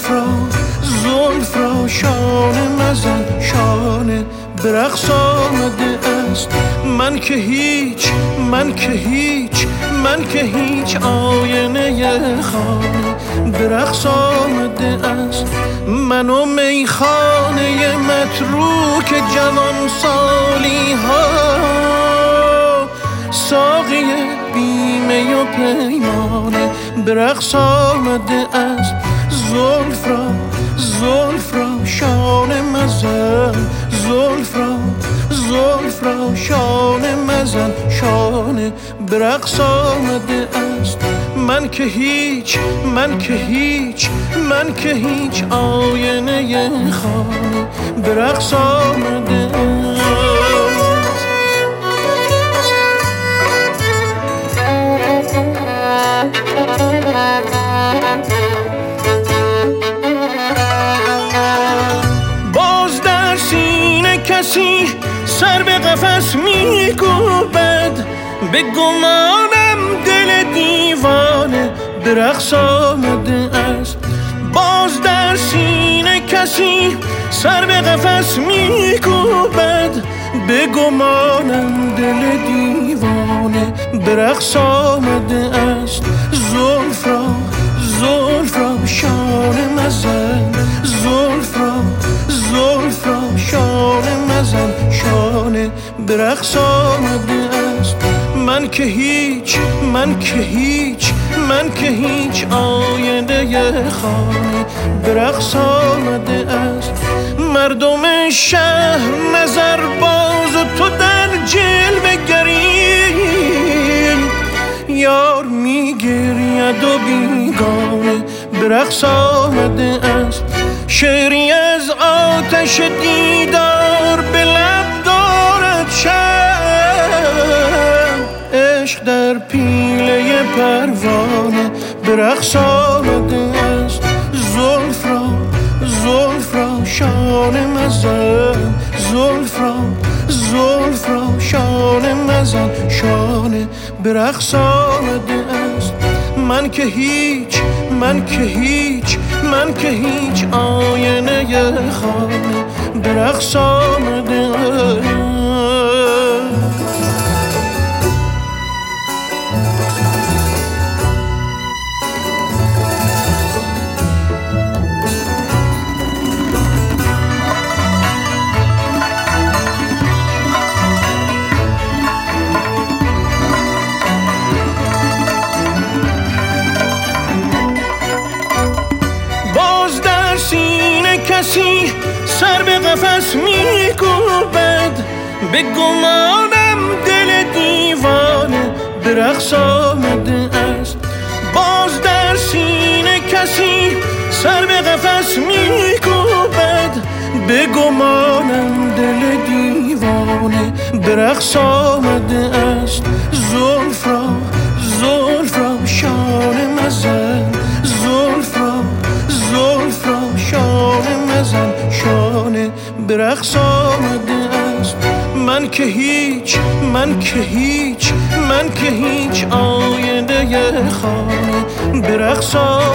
زلف را شانه مزن شانه به رقص آمده است. من که هیچ آینه خانه به رقص آمده است. من و میخانه متروک جوان سالی ها، ساقی بیمه و پیمانه به رقص آمده است. زلف را شانه مزن زلف را شانه مزن شانه به رقص آمده است. من که هیچ آینه خانه به رقص آمده است. باز در سینه کسی سر به قفس می‌کوبد، به گمانم دل دیوانه به رقص آمده است. باز در سینه کسی سر به قفس می‌کوبد، به گمانم دل دیوانه به رقص آمده است. زلف را شانه مزن زلف را شانه مزن شانه به رقص آمده است. من که هیچ آینه خانه به رقص آمده است. مردم شهر نظر باز و تو در جلوه گری، یار میگرید و بیگانه به رقص آمده است. شعری از آتش دیدار به لب دارد شب، عشق در پیله پروانه به رقص آمده است. زلف را شانه مزن زلف را شانه مزن شانه به رقص آمده است. من که هیچ آینه خانه به رقص آمده است. کسی سر به قفس می‌کوبد، به گمانم دل دیوانه به رقص آمده است. باز در سینه کسی سر به قفس می‌کوبد، به گمانم دل دیوانه به رقص آمده است. زلف را شانه مزن زلف را شانه مزن شانه به رقص آمده است. من که هیچ آینه خانه به رقص